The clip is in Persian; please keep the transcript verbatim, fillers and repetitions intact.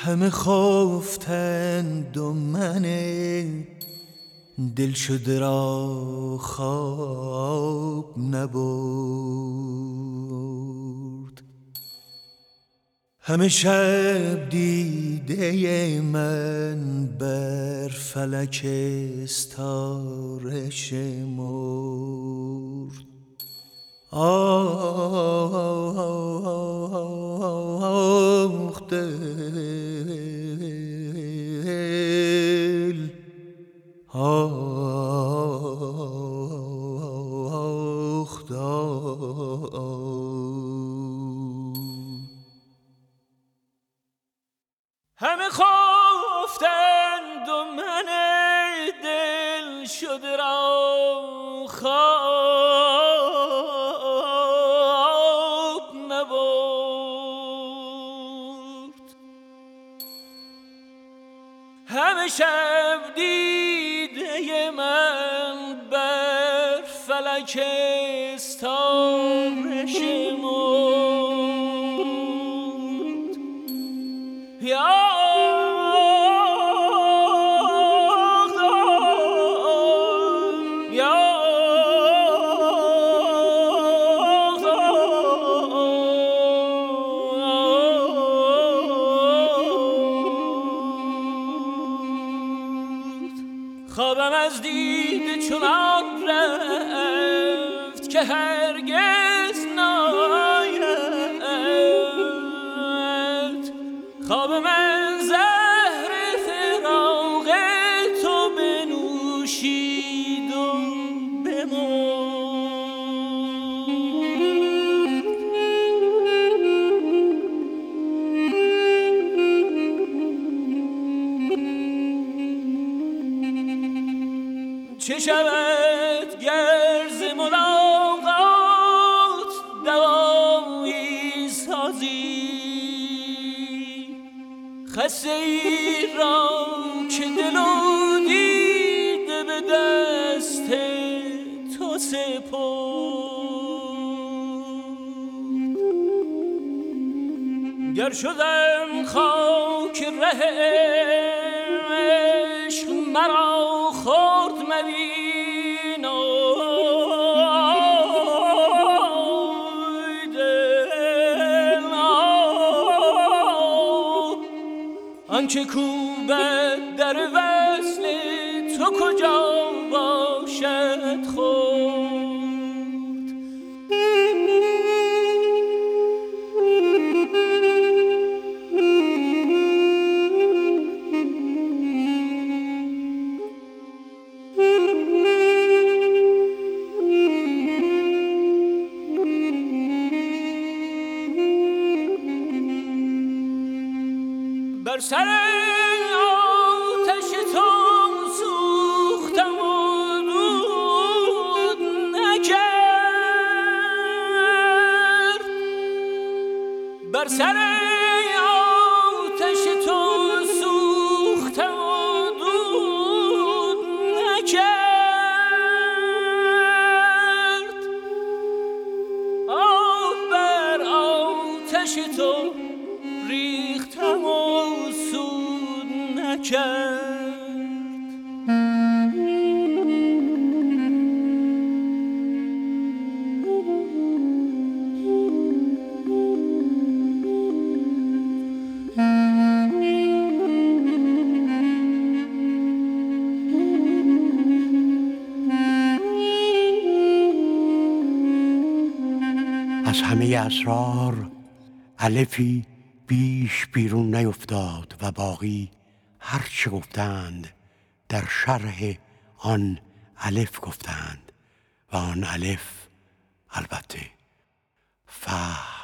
همه خفتند و من دل شده را خواب نبرد. همه شب دیده من بر فلک استاره شمرد. آخ دل، آخ دل. همه خفتند و من دل شده را خواب نبرد. همه شب دیده من بر فلک استاره شمرد. یا خوابم از دید چنان رفت که هرگز ناید. خواب من زهر فراق تو بنوشید و بمرد. چه شود گر ز ملاقات دوایی سازی خسته ای را که دل و دیده به دست تو سپرد. گر شدم خاک ره عشق مرا خورد مبین آی دل، آنچه کوبد در وصل تو کجا باشد خورد. بر سر آتش تو سوختم و دود نکرد. بر سر آتش تو سوختم و دود نکرد. آب بر آتش تو ریختم و سود نکرد. از همه اسرار الفی بیش بیرون نیفتاد و باقی هر چه گفتند در شرح آن الف گفتند و آن الف البته فهم